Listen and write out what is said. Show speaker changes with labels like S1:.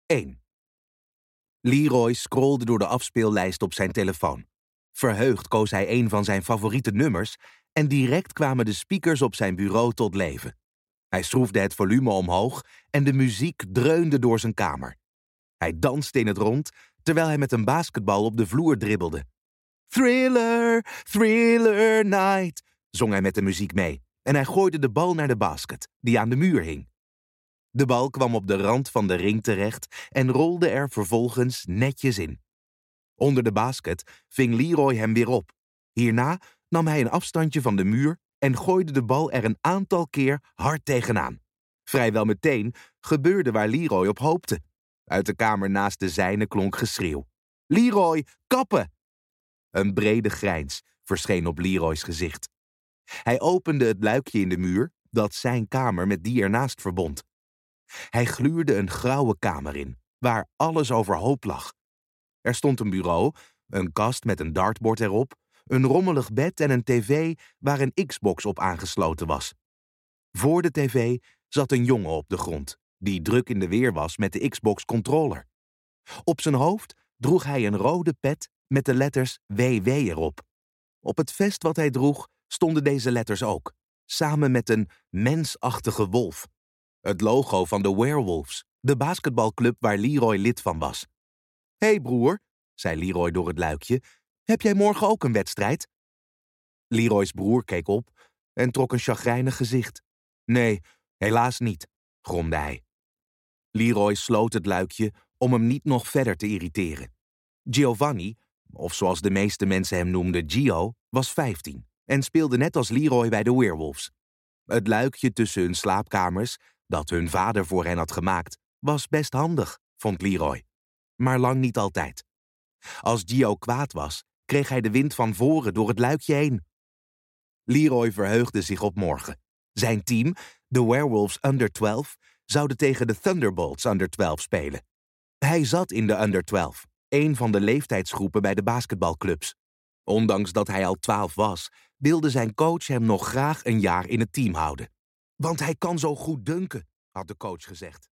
S1: 1. Leroy scrolde door de afspeellijst op zijn telefoon. Verheugd koos hij een van zijn favoriete nummers en direct kwamen de speakers op zijn bureau tot leven. Hij schroefde het volume omhoog en de muziek dreunde door zijn kamer. Hij danste in het rond, terwijl hij met een basketbal op de vloer dribbelde. Thriller, thriller night, zong hij met de muziek mee en hij gooide de bal naar de basket, die aan de muur hing. De bal kwam op de rand van de ring terecht en rolde er vervolgens netjes in. Onder de basket ving Leroy hem weer op. Hierna nam hij een afstandje van de muur en gooide de bal er een aantal keer hard tegenaan. Vrijwel meteen gebeurde waar Leroy op hoopte. Uit de kamer naast de zijne klonk geschreeuw. Leroy, kappen! Een brede grijns verscheen op Leroy's gezicht. Hij opende het luikje in de muur dat zijn kamer met die ernaast verbond. Hij gluurde een grauwe kamer in, waar alles overhoop lag. Er stond een bureau, een kast met een dartbord erop, een rommelig bed en een tv waar een Xbox op aangesloten was. Voor de tv zat een jongen op de grond, die druk in de weer was met de Xbox-controller. Op zijn hoofd droeg hij een rode pet met de letters WW erop. Op het vest wat hij droeg stonden deze letters ook, samen met een mensachtige wolf. Het logo van de Werewolves, de basketbalclub waar Leroy lid van was. Hey broer, zei Leroy door het luikje, heb jij morgen ook een wedstrijd? Leroy's broer keek op en trok een chagrijnig gezicht. Nee, helaas niet, gromde hij. Leroy sloot het luikje om hem niet nog verder te irriteren. Giovanni, of zoals de meeste mensen hem noemden Gio, was 15 en speelde net als Leroy bij de Werewolves. Het luikje tussen hun slaapkamers, dat hun vader voor hen had gemaakt, was best handig, vond Leroy. Maar lang niet altijd. Als Gio kwaad was, kreeg hij de wind van voren door het luikje heen. Leroy verheugde zich op morgen. Zijn team, de Werewolves Under 12, zouden tegen de Thunderbolts Under 12 spelen. Hij zat in de Under 12, een van de leeftijdsgroepen bij de basketbalclubs. Ondanks dat hij al 12 was, wilde zijn coach hem nog graag een jaar in het team houden. Want hij kan zo goed dunken, had de coach gezegd.